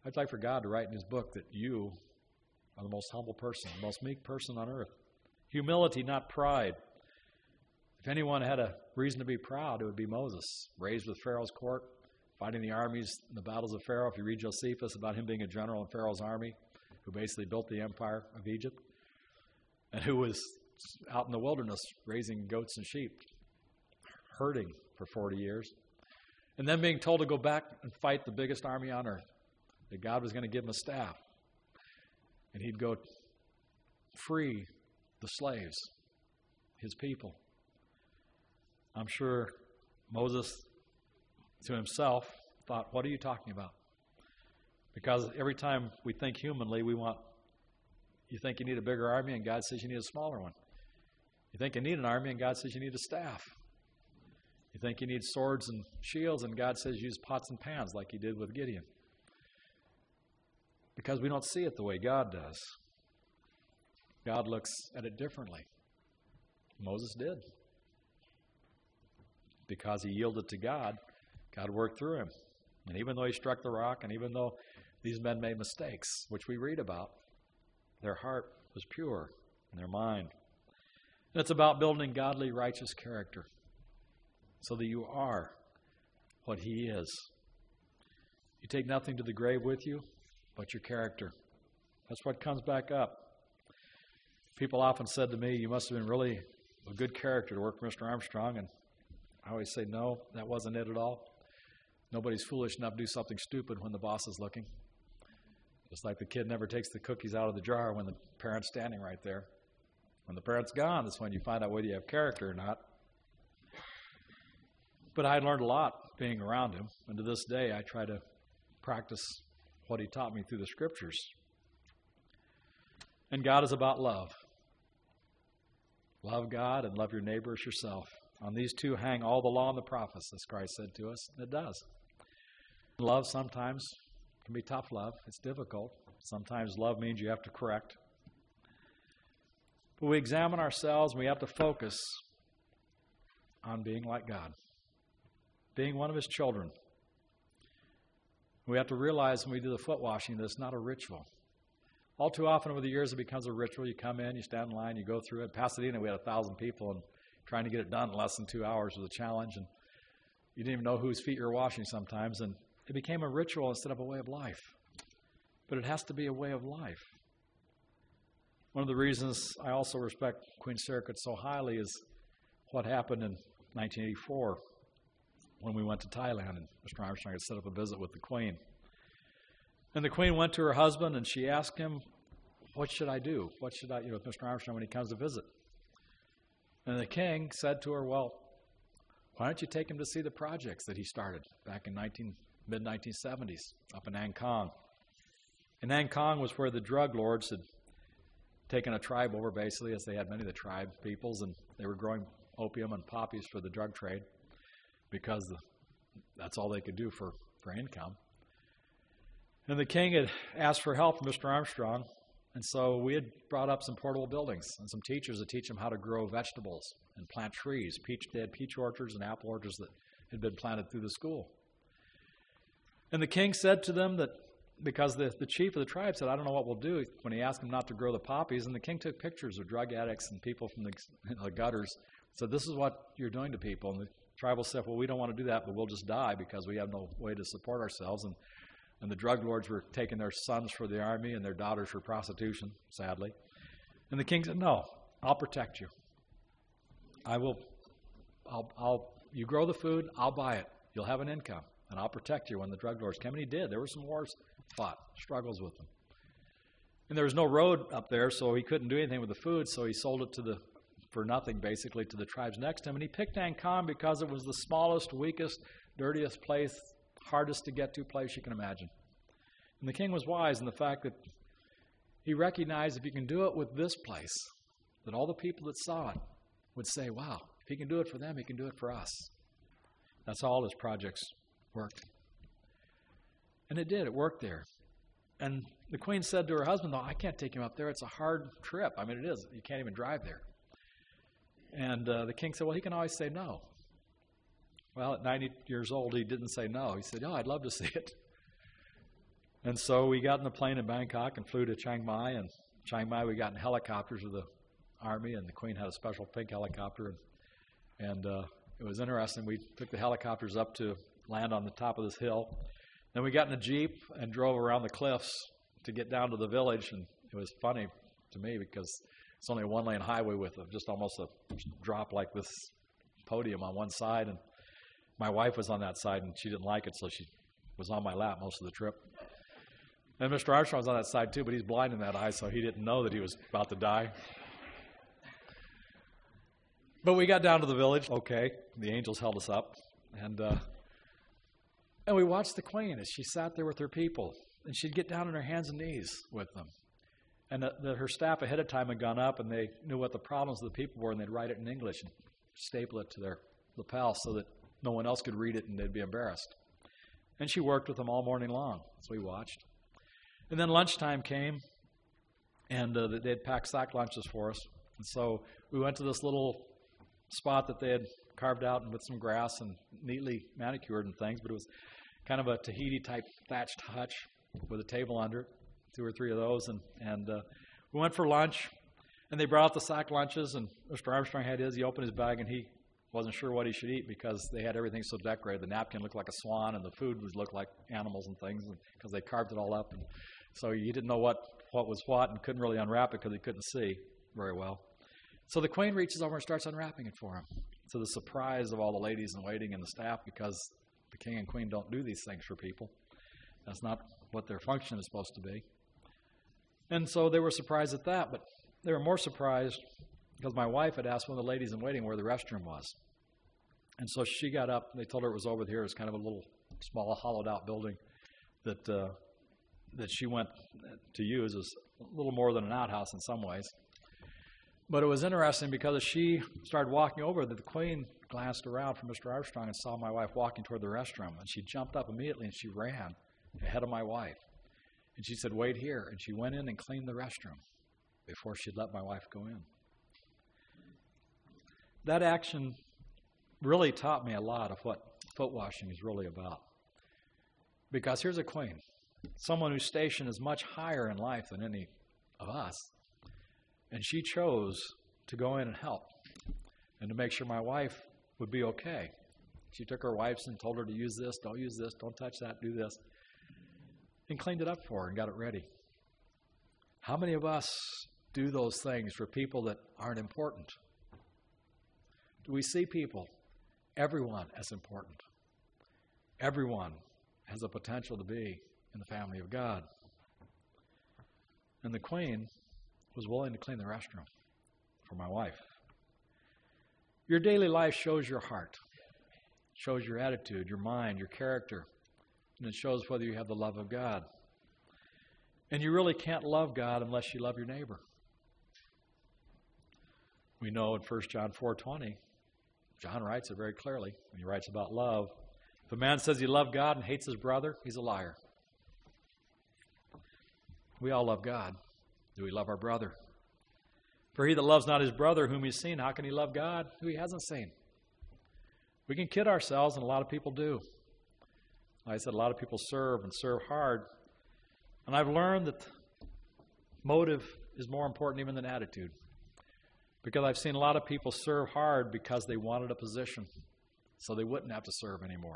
I'd like for God to write in his book that you are the most humble person, the most meek person on earth. Humility, not pride. If anyone had a reason to be proud, it would be Moses, raised with Pharaoh's court, fighting the armies in the battles of Pharaoh. If you read Josephus about him being a general in Pharaoh's army, who basically built the empire of Egypt, and who was out in the wilderness raising goats and sheep, herding for forty years, and then being told to go back and fight the biggest army on earth, that God was going to give him a staff, and he'd go free the slaves, his people. I'm sure Moses, to himself, thought, what are you talking about? Because every time we think humanly, we want, you think you need a bigger army, and God says you need a smaller one. You think you need an army, and God says you need a staff. You think you need swords and shields, and God says use pots and pans like he did with Gideon. Because we don't see it the way God does. God looks at it differently. Moses did. Because he yielded to God, God worked through him. And even though he struck the rock, and even though these men made mistakes, which we read about, their heart was pure in their mind. And it's about building godly, righteous character so that you are what he is. You take nothing to the grave with you but your character. That's what comes back up. People often said to me, you must have been really a good character to work for Mister Armstrong. And I always say, no, that wasn't it at all. Nobody's foolish enough to do something stupid when the boss is looking. Just like the kid never takes the cookies out of the jar when the parent's standing right there. When the parent's gone, that's when you find out whether you have character or not. But I learned a lot being around him. And to this day, I try to practice what he taught me through the scriptures. And God is about love. Love God and love your neighbor as yourself. On these two hang all the law and the prophets, as Christ said to us. And it does. Love sometimes can be tough love. It's difficult. Sometimes love means you have to correct. But we examine ourselves and we have to focus on being like God. Being one of his children. We have to realize when we do the foot washing that it's not a ritual. All too often over the years it becomes a ritual. You come in, you stand in line, you go through it. In Pasadena we had a thousand people, and trying to get it done in less than two hours was a challenge. And you didn't even know whose feet you were washing sometimes. And it became a ritual instead of a way of life. But it has to be a way of life. One of the reasons I also respect Queen Sirikit so highly is what happened in nineteen eighty-four when we went to Thailand, and Mister Armstrong had set up a visit with the Queen. And the Queen went to her husband and she asked him, what should I do? What should I, you know, with Mister Armstrong when he comes to visit? And the king said to her, well, why don't you take him to see the projects that he started back in mid nineteen seventies up in Angkong. And Angkong was where the drug lords had taken a tribe over, basically, as they had many of the tribe peoples, and they were growing opium and poppies for the drug trade because the, that's all they could do for, for income. And the king had asked for help from Mister Armstrong, and so we had brought up some portable buildings and some teachers to teach them how to grow vegetables and plant trees. Peach, they had peach orchards and apple orchards that had been planted through the school. And the king said to them that, because the, the chief of the tribe said, I don't know what we'll do, when he asked them not to grow the poppies, and the king took pictures of drug addicts and people from the, you know, the gutters, said, this is what you're doing to people. And the tribal said, well, we don't want to do that, but we'll just die because we have no way to support ourselves. And And the drug lords were taking their sons for the army and their daughters for prostitution, sadly. And the king said, no, I'll protect you. I will, I'll, I'll, you grow the food, I'll buy it. You'll have an income, and I'll protect you when the drug lords come. And he did. There were some wars fought, struggles with them. And there was no road up there, so he couldn't do anything with the food, so he sold it to the, for nothing, basically, to the tribes next to him. And he picked Angkong because it was the smallest, weakest, dirtiest place, hardest to get to place you can imagine. And the king was wise in the fact that he recognized if you can do it with this place, that all the people that saw it would say, wow, if he can do it for them, he can do it for us. That's how all his projects worked. And it did. It worked there. And the queen said to her husband, no, I can't take him up there. It's a hard trip. I mean, it is. You can't even drive there. And uh, the king said, well, he can always say no. Well, at ninety years old, he didn't say no. He said, oh, I'd love to see it. And so we got in the plane in Bangkok and flew to Chiang Mai. And Chiang Mai, we got in helicopters with the Army, and the Queen had a special pink helicopter. And, and uh, it was interesting. We took the helicopters up to land on the top of this hill. Then we got in a Jeep and drove around the cliffs to get down to the village. And it was funny to me because it's only a one-lane highway with a, just almost a drop like this podium on one side. And my wife was on that side, and she didn't like it, so she was on my lap most of the trip. And Mister Armstrong was on that side too, but he's blind in that eye, so he didn't know that he was about to die. But we got down to the village. Okay, the angels held us up, and uh, and we watched the Queen as she sat there with her people, and she'd get down on her hands and knees with them. And the, the, her staff ahead of time had gone up, and they knew what the problems of the people were, and they'd write it in English and staple it to their lapel so that no one else could read it and they'd be embarrassed. And she worked with them all morning long, so we watched. And then lunchtime came, and uh, they'd packed sack lunches for us. And so we went to this little spot that they had carved out with some grass and neatly manicured and things, but it was kind of a Tahiti-type thatched hutch with a table under it, two or three of those. And, and uh, we went for lunch, and they brought out the sack lunches, and Mister Armstrong had his. He opened his bag, and he wasn't sure what he should eat because they had everything so decorated. The napkin looked like a swan, and the food would look like animals and things because they carved it all up. And so he didn't know what, what was what and couldn't really unwrap it because he couldn't see very well. So the Queen reaches over and starts unwrapping it for him, to the surprise of all the ladies in waiting and the staff, because the King and Queen don't do these things for people. That's not what their function is supposed to be. And so they were surprised at that, but they were more surprised because my wife had asked one of the ladies in waiting where the restroom was. And so she got up, and they told her it was over here. It was kind of a little small hollowed-out building that uh, that she went to use as a little more than an outhouse in some ways. But it was interesting because as she started walking over, that the Queen glanced around from Mister Armstrong and saw my wife walking toward the restroom. And she jumped up immediately, and she ran ahead of my wife. And she said, "Wait here." And she went in and cleaned the restroom before she'd let my wife go in. That action really taught me a lot of what foot washing is really about. Because here's a queen, someone whose station is much higher in life than any of us, and she chose to go in and help and to make sure my wife would be okay. She took her wipes and told her to use this, don't use this, don't touch that, do this, and cleaned it up for her and got it ready. How many of us do those things for people that aren't important? Do we see people, everyone, as important? Everyone has the potential to be in the family of God. And the Queen was willing to clean the restroom for my wife. Your daily life shows your heart, shows your attitude, your mind, your character, and it shows whether you have the love of God. And you really can't love God unless you love your neighbor. We know in First John four twenty, John writes it very clearly when he writes about love. If a man says he loves God and hates his brother, he's a liar. We all love God. Do we love our brother? For he that loves not his brother whom he's seen, how can he love God who he hasn't seen? We can kid ourselves, and a lot of people do. Like I said, a lot of people serve and serve hard. And I've learned that motive is more important even than attitude. Because I've seen a lot of people serve hard because they wanted a position, so they wouldn't have to serve anymore.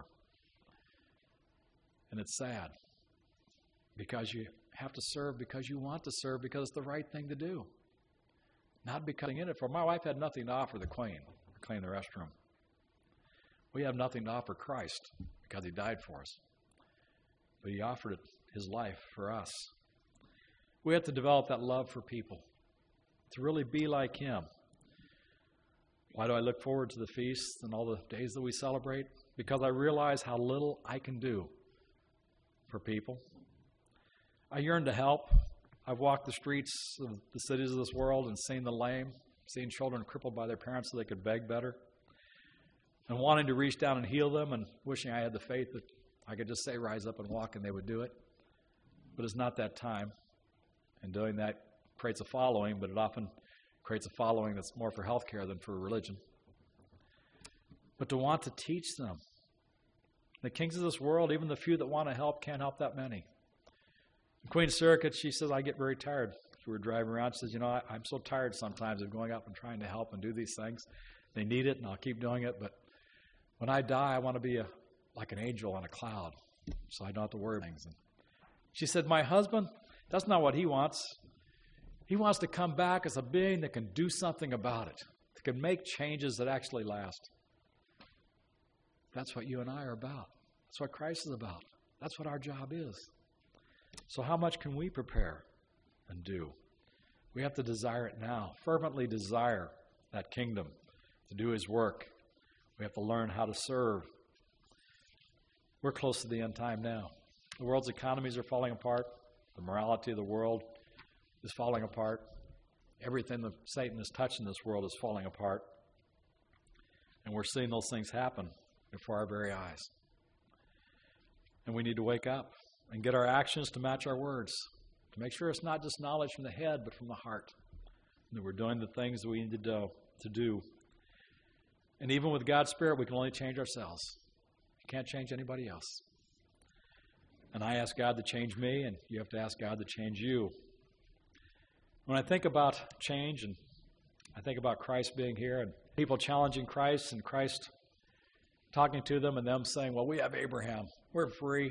And it's sad. Because you have to serve because you want to serve because it's the right thing to do. Not because you're in it for. My wife had nothing to offer the Queen to clean the restroom. We have nothing to offer Christ because he died for us. But he offered it, his life for us. We have to develop that love for people, to really be like him. Why do I look forward to the feasts and all the days that we celebrate? Because I realize how little I can do for people. I yearn to help. I've walked the streets of the cities of this world and seen the lame, seen children crippled by their parents so they could beg better, and wanting to reach down and heal them and wishing I had the faith that I could just say, rise up and walk, and they would do it. But it's not that time. And doing that creates a following, but it often creates a following that's more for healthcare than for religion. But to want to teach them. The kings of this world, even the few that want to help, can't help that many. Queen Circuit, she says, I get very tired. We were driving around. She says, you know, I, I'm so tired sometimes of going up and trying to help and do these things. They need it, and I'll keep doing it. But when I die, I want to be a, like an angel on a cloud, so I don't have to worry about things. And she said, my husband, that's not what he wants. He wants to come back as a being that can do something about it, that can make changes that actually last. That's what you and I are about. That's what Christ is about. That's what our job is. So how much can we prepare and do? We have to desire it now, fervently desire that kingdom, to do his work. We have to learn how to serve. We're close to the end time now. The world's economies are falling apart. The morality of the world is falling apart. Everything that Satan has touched in this world is falling apart. And we're seeing those things happen before our very eyes. And we need to wake up and get our actions to match our words, to make sure it's not just knowledge from the head, but from the heart, and that we're doing the things that we need to do. To do. And even with God's Spirit, we can only change ourselves. You can't change anybody else. And I ask God to change me, and you have to ask God to change you. When I think about change, and I think about Christ being here, and people challenging Christ, and Christ talking to them, and them saying, well, we have Abraham. We're free.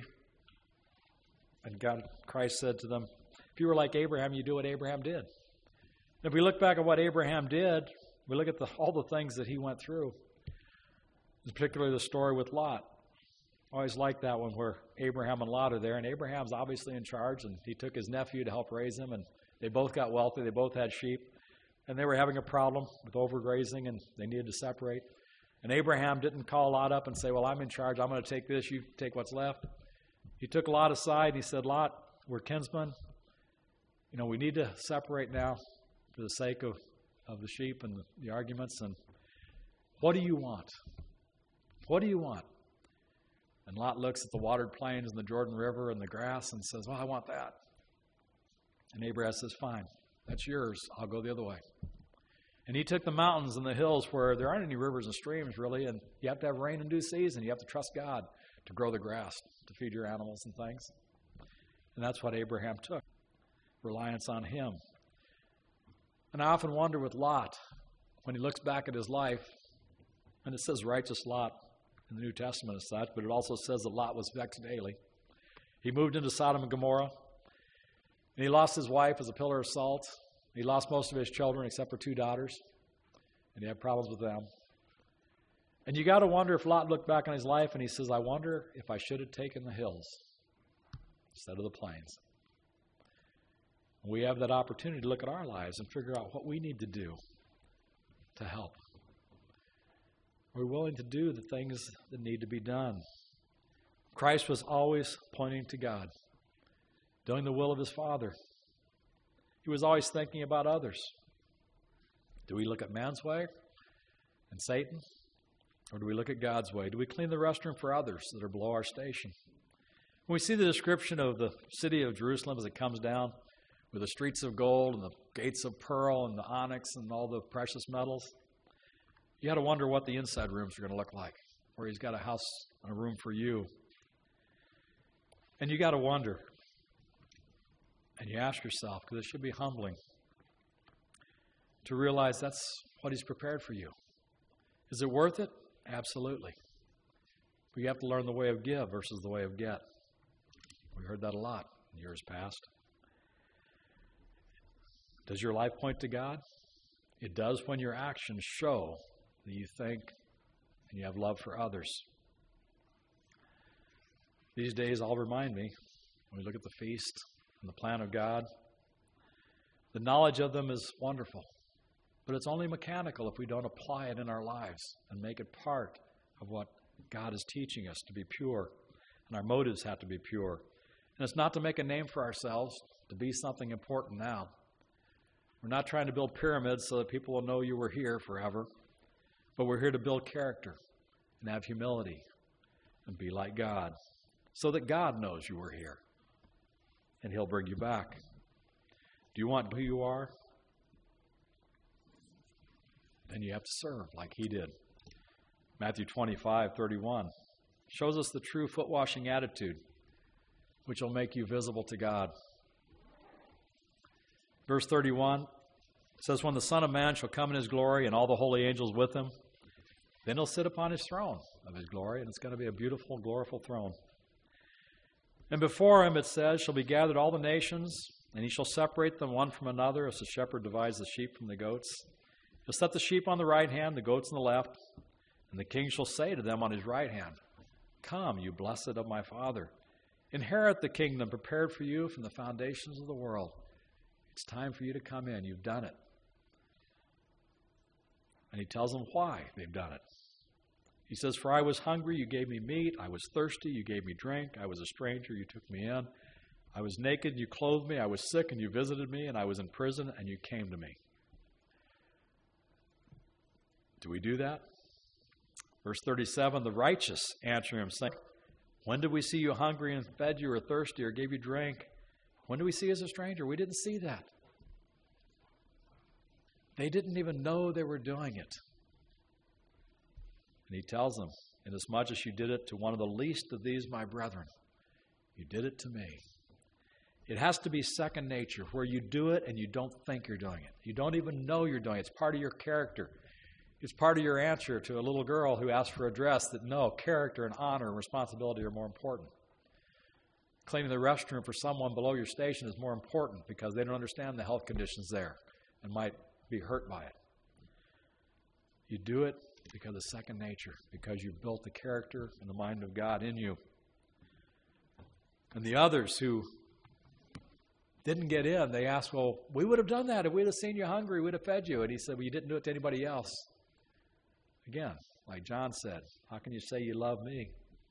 And God, Christ said to them, if you were like Abraham, you do what Abraham did. And if we look back at what Abraham did, we look at the, all the things that he went through, particularly the story with Lot. I always like that one where Abraham and Lot are there, and Abraham's obviously in charge, and he took his nephew to help raise him, and they both got wealthy. They both had sheep, and they were having a problem with overgrazing, and they needed to separate. And Abraham didn't call Lot up and say, well, I'm in charge. I'm going to take this. You take what's left. He took Lot aside, and he said, Lot, we're kinsmen. You know, we need to separate now for the sake of, of the sheep and the, the arguments. And what do you want? What do you want? And Lot looks at the watered plains and the Jordan River and the grass and says, well, I want that. And Abraham says, fine, that's yours. I'll go the other way. And he took the mountains and the hills where there aren't any rivers and streams, really, and you have to have rain in due season. You have to trust God to grow the grass, to feed your animals and things. And that's what Abraham took, reliance on him. And I often wonder with Lot, when he looks back at his life, and it says righteous Lot in the New Testament as such, but it also says that Lot was vexed daily. He moved into Sodom and Gomorrah, and he lost his wife as a pillar of salt. He lost most of his children except for two daughters, and he had problems with them. And you got to wonder if Lot looked back on his life and he says, I wonder if I should have taken the hills instead of the plains. We have that opportunity to look at our lives and figure out what we need to do to help. We're willing to do the things that need to be done. Christ was always pointing to God, doing the will of his Father. He was always thinking about others. Do we look at man's way and Satan? Or do we look at God's way? Do we clean the restroom for others that are below our station? When we see the description of the city of Jerusalem as it comes down, with the streets of gold and the gates of pearl and the onyx and all the precious metals, you got to wonder what the inside rooms are going to look like, where he's got a house and a room for you. And you got to wonder, and you ask yourself, because it should be humbling, to realize that's what he's prepared for you. Is it worth it? Absolutely. But you have to learn the way of give versus the way of get. We heard that a lot in years past. Does your life point to God? It does when your actions show that you think and you have love for others. These days all remind me, when we look at the feast and the plan of God, the knowledge of them is wonderful, but it's only mechanical if we don't apply it in our lives and make it part of what God is teaching us to be pure, and our motives have to be pure. And it's not to make a name for ourselves, to be something important now. We're not trying to build pyramids so that people will know you were here forever, but we're here to build character and have humility and be like God so that God knows you were here and he'll bring you back. Do you want who you are? Then you have to serve like he did. Matthew twenty-five thirty-one shows us the true foot-washing attitude, which will make you visible to God. Verse thirty-one says, when the Son of Man shall come in his glory and all the holy angels with him, then he'll sit upon his throne of his glory, and it's going to be a beautiful, glorious throne. And before him, it says, shall be gathered all the nations, and he shall separate them one from another, as the shepherd divides the sheep from the goats. He'll set the sheep on the right hand, the goats on the left, and the king shall say to them on his right hand, come, you blessed of my Father, inherit the kingdom prepared for you from the foundations of the world. It's time for you to come in. You've done it. And he tells them why they've done it. He says, for I was hungry, you gave me meat. I was thirsty, you gave me drink. I was a stranger, you took me in. I was naked, and you clothed me. I was sick, and you visited me. And I was in prison, and you came to me. Do we do that? Verse thirty-seven, the righteous answer him, saying, when did we see you hungry and fed you, or thirsty, or gave you drink? When did we see you as a stranger? We didn't see that. They didn't even know they were doing it. And he tells them, inasmuch as you did it to one of the least of these, my brethren, you did it to me. It has to be second nature, where you do it and you don't think you're doing it. You don't even know you're doing it. It's part of your character. It's part of your answer to a little girl who asked for a dress, that no, character and honor and responsibility are more important. Cleaning the restroom for someone below your station is more important because they don't understand the health conditions there and might be hurt by it. You do it because of second nature, because you've built the character and the mind of God in you. And the others who didn't get in, they asked, well, we would have done that if we'd have seen you hungry, we'd have fed you. And he said, well, you didn't do it to anybody else. Again, like John said, how can you say you love me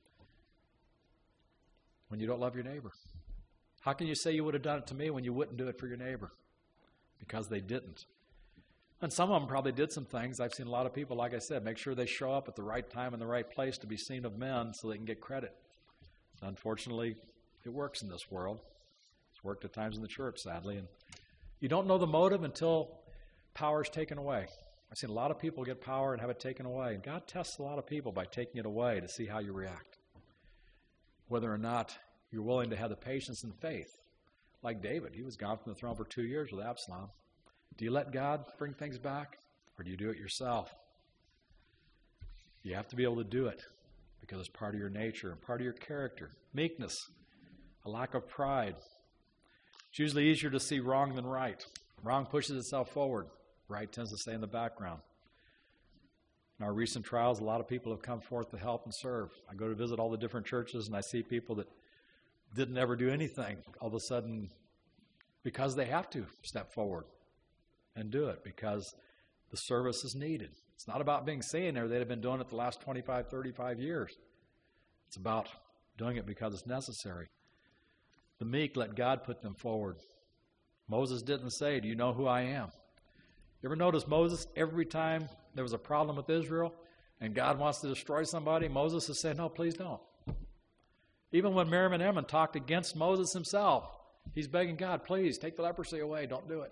when you don't love your neighbor? How can you say you would have done it to me when you wouldn't do it for your neighbor? Because they didn't. And some of them probably did some things. I've seen a lot of people, like I said, make sure they show up at the right time in the right place to be seen of men so they can get credit. Unfortunately, it works in this world. It's worked at times in the church, sadly. And you don't know the motive until power is taken away. I've seen a lot of people get power and have it taken away. And God tests a lot of people by taking it away to see how you react. Whether or not you're willing to have the patience and faith. Like David, he was gone from the throne for two years with Absalom. Do you let God bring things back, or do you do it yourself? You have to be able to do it because it's part of your nature and part of your character. Meekness, a lack of pride. It's usually easier to see wrong than right. Wrong pushes itself forward. Right tends to stay in the background. In our recent trials, a lot of people have come forth to help and serve. I go to visit all the different churches, and I see people that didn't ever do anything. All of a sudden, because they have to step forward and do it because the service is needed. It's not about being seen there. They'd have been doing it the last twenty-five, thirty-five years. It's about doing it because it's necessary. The meek let God put them forward. Moses didn't say, do you know who I am? You ever notice Moses, every time there was a problem with Israel and God wants to destroy somebody, Moses is saying, no, please don't. Even when Miriam and Aaron talked against Moses himself, he's begging God, please take the leprosy away, don't do it.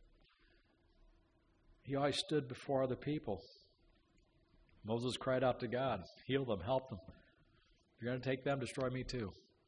He always stood before other people. Moses cried out to God, heal them, help them. If you're going to take them, destroy me too.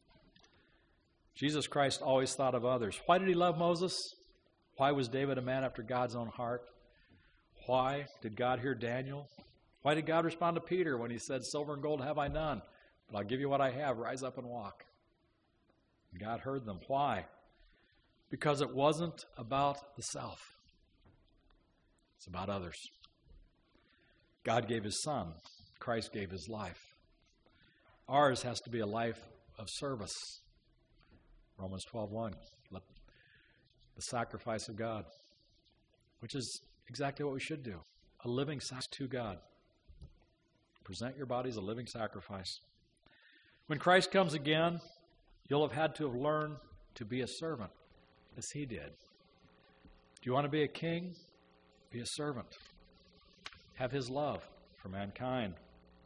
Jesus Christ always thought of others. Why did he love Moses? Why was David a man after God's own heart? Why did God hear Daniel? Why did God respond to Peter when he said, silver and gold have I none, but I'll give you what I have, rise up and walk? And God heard them. Why? Because it wasn't about the self. It's about others. God gave his son. Christ gave his life. Ours has to be a life of service. Romans twelve one. Let the sacrifice of God, which is exactly what we should do. A living sacrifice to God. Present your body as a living sacrifice. When Christ comes again, you'll have had to have learned to be a servant as he did. Do you want to be a king? Be a servant. Have his love for mankind.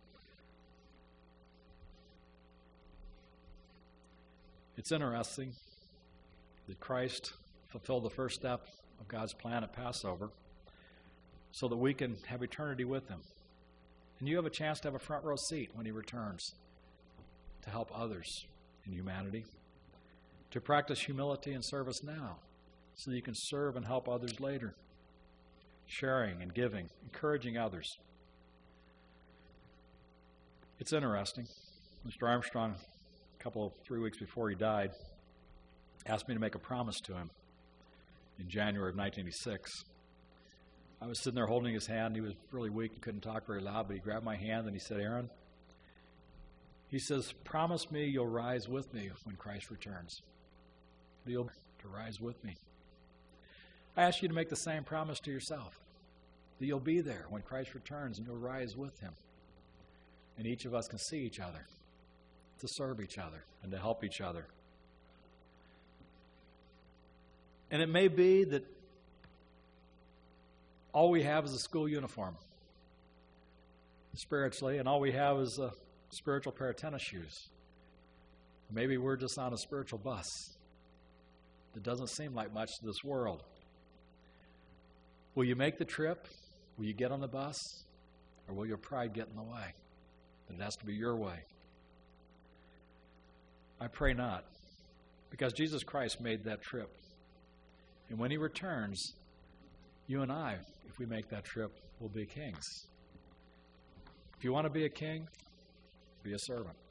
It's interesting that Christ fulfilled the first step of God's plan at Passover so that we can have eternity with him. And you have a chance to have a front row seat when he returns to help others in humanity, to practice humility and service now so that you can serve and help others later. Sharing and giving, encouraging others. It's interesting. Mister Armstrong, a couple of three weeks before he died, asked me to make a promise to him in January of nineteen eighty-six. I was sitting there holding his hand. He was really weak and couldn't talk very loud, but he grabbed my hand and he said, Aaron, he says, promise me you'll rise with me when Christ returns. You'll to rise with me. I ask you to make the same promise to yourself, that you'll be there when Christ returns and you'll rise with him. And each of us can see each other, to serve each other and to help each other. And it may be that all we have is a school uniform, spiritually, and all we have is a spiritual pair of tennis shoes. Maybe we're just on a spiritual bus that doesn't seem like much to this world. Will you make the trip? Will you get on the bus? Or will your pride get in the way? It has to be your way. I pray not, because Jesus Christ made that trip. And when he returns, you and I, if we make that trip, will be kings. If you want to be a king, be a servant.